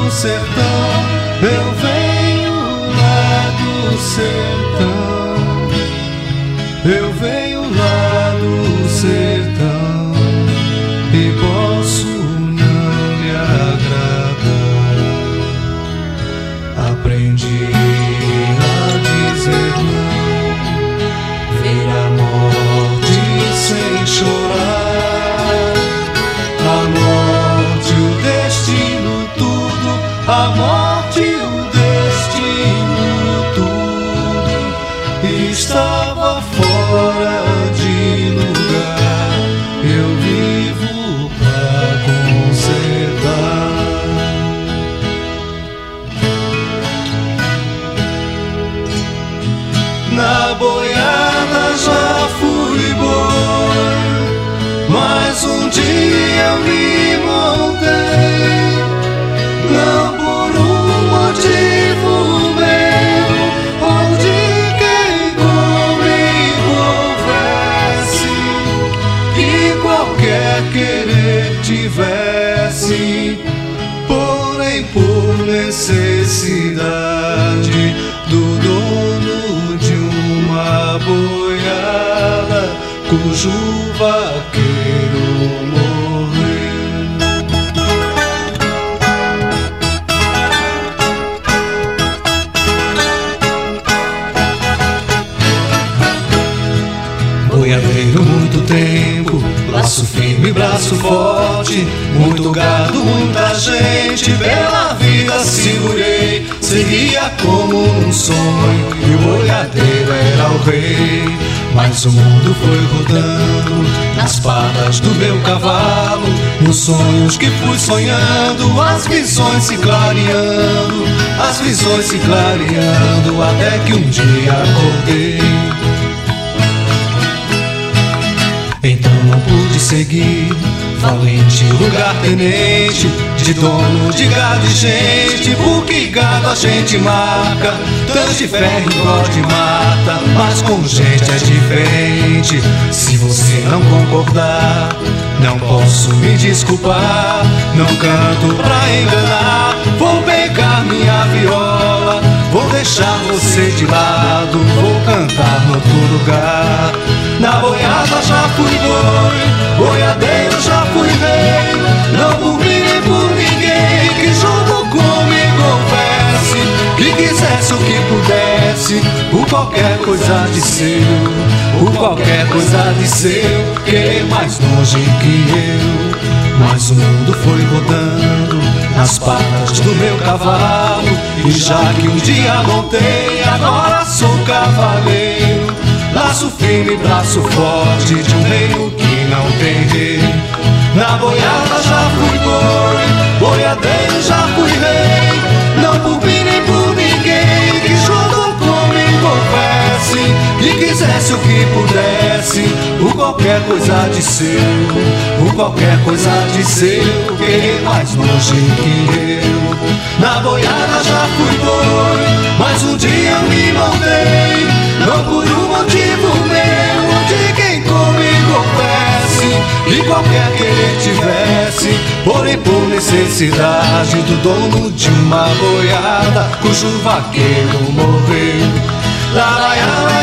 do sertão, eu venho lá do sertão, eu venho lá do sertão e posso não lhe agradar. Aprendi a dizer não, ver a morte sem chorar, a morte, o destino, tudo, a morte, o destino, tudo estava fora de lugar. Eu vivo pra consertar. Na boiada já fui boi, mas um dia eu me montei, não por um motivo meu ou de quem comigo houvesse, que qualquer querer tivesse, porém por necessidade do dono de uma boiada cujo vaqueiro morreu. Boiadeiro muito tempo, laço firme, braço forte, muito gado, muita gente, pela vida segurei, seguia como um sonho, e o boiadeiro era o rei. Mas o mundo foi rodando nas patas do meu cavalo, nos sonhos que fui sonhando, as visões se clareando, as visões se clareando, até que um dia acordei. Então não pude seguir, valente lugar-tenente, de dono de gado e gente, porque gado a gente marca, tanto de ferro igual de mata, mas com gente é diferente. Se você não concordar, não posso me desculpar, não canto pra enganar, vou pegar minha viola, vou deixar você de lado, vou cantar no outro lugar. Na boiada já fui boi, boiadeiro já fui rei, não por mim nem por ninguém, que junto comigo houvesse, que quisesse o que pudesse, por qualquer coisa de seu, por qualquer coisa de seu, querer mais longe que eu. Mas o mundo foi rodando nas patas do meu cavalo, e já que um dia montei, agora sou cavaleiro, laço firme, braço forte de um reino que não tem rei. Na boiada já fui boi, boiadeiro já fui rei, não por mim nem por ninguém, que junto comigo houvesse, que quisesse o que pudesse, por qualquer coisa de seu, por qualquer coisa de seu, querer mais longe que eu. Na boiada já fui boi, mas um dia eu me montei, não por um motivo meu ou de quem comigo houvesse, que qualquer querer tivesse, porém por necessidade do dono de uma boiada cujo vaqueiro morreu. La la la.